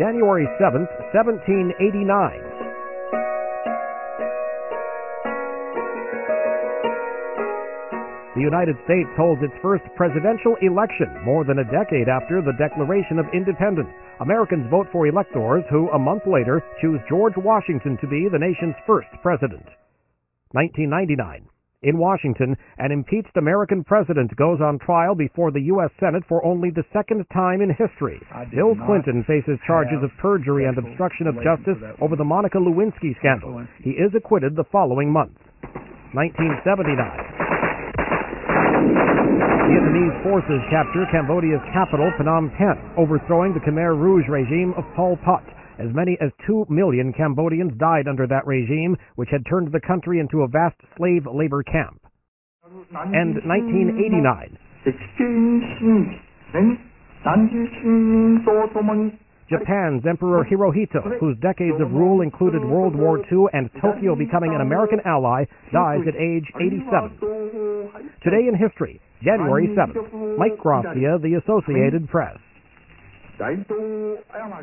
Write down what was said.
January 7th, 1789. The United States holds its first presidential election more than a decade after the Declaration of Independence. Americans vote for electors who, a month later, choose George Washington to be the nation's first president. 1999. In Washington, an impeached American president goes on trial before the U.S. Senate for only the second time in history. Bill Clinton faces charges of perjury and obstruction of justice over the Monica Lewinsky scandal. He is acquitted the following month. 1979. Vietnamese forces capture Cambodia's capital, Phnom Penh, overthrowing the Khmer Rouge regime of Pol Pot. As many as 2 million Cambodians died under that regime, which had turned the country into a vast slave labor camp. And 1989. Japan's Emperor Hirohito, whose decades of rule included World War II and Tokyo becoming an American ally, dies at age 87. Today in history, January 7th. Mike Gracia, The Associated Press.